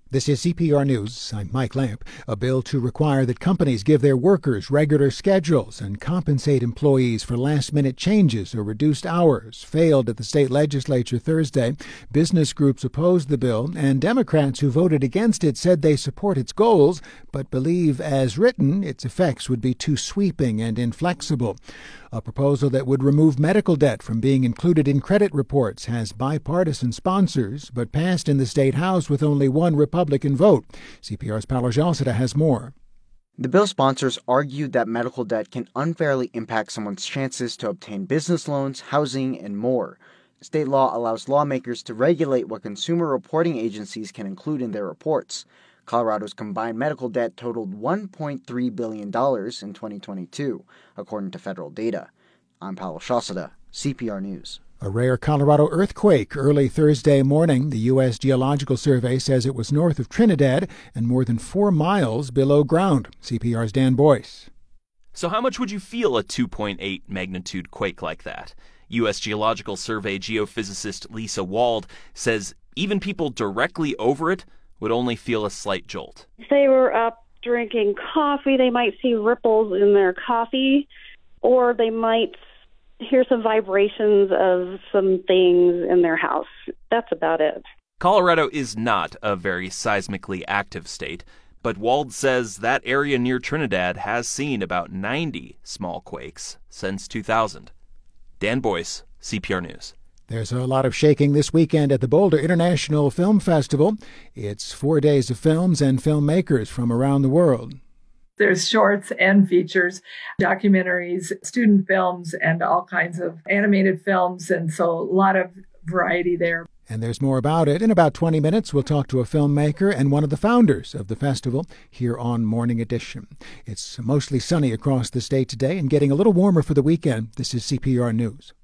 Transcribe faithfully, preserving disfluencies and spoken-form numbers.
This is C P R News. I'm Mike Lamp. A bill to require that companies give their workers regular schedules and compensate employees for last-minute changes or reduced hours failed at the state legislature Thursday. Business groups opposed the bill, and Democrats who voted against it said they support its goals, but believe, as written, its effects would be too sweeping and inflexible. A proposal that would remove medical debt from being included in credit reports has bipartisan sponsors, but passed in the state House with only one Republican vote. C P R's Paolo Jalcida has more. The bill sponsors argued that medical debt can unfairly impact someone's chances to obtain business loans, housing, and more. State law allows lawmakers to regulate what consumer reporting agencies can include in their reports. Colorado's combined medical debt totaled one point three billion dollars in twenty twenty-two, according to federal data. I'm Paolo Jalcida, C P R News. A rare Colorado earthquake early Thursday morning. The U S Geological Survey says it was north of Trinidad and more than four miles below ground. C P R's Dan Boyce. So how much would you feel a two point eight magnitude quake like that? U S Geological Survey geophysicist Lisa Wald says even people directly over it would only feel a slight jolt. If they were up drinking coffee, they might see ripples in their coffee, or they might hear some vibrations of some things in their house. That's about it. Colorado is not a very seismically active state, but Wald says that area near Trinidad has seen about ninety small quakes since two thousand. Dan Boyce, C P R News. There's a lot of shaking this weekend at the Boulder International Film Festival. It's four days of films and filmmakers from around the world. There's shorts and features, documentaries, student films, and all kinds of animated films, and so a lot of variety there. And there's more about it. In about twenty minutes, we'll talk to a filmmaker and one of the founders of the festival here on Morning Edition. It's mostly sunny across the state today and getting a little warmer for the weekend. This is C P R News.